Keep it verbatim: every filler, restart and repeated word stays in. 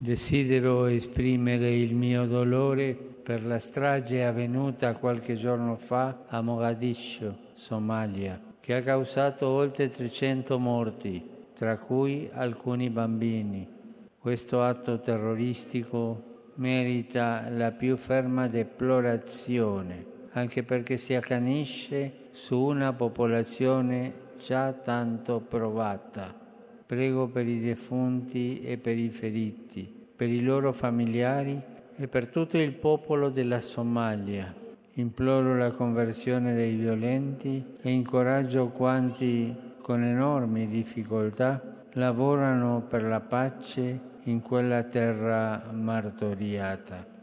Desidero esprimere il mio dolore per la strage avvenuta qualche giorno fa a Mogadiscio, Somalia, che ha causato oltre trecento morti, tra cui alcuni bambini. Questo atto terroristico merita la più ferma deplorazione, anche perché si accanisce su una popolazione già tanto provata. Prego per i defunti e per i feriti, per i loro familiari e per tutto il popolo della Somalia. Imploro la conversione dei violenti e incoraggio quanti, con enormi difficoltà, lavorano per la pace in quella terra martoriata.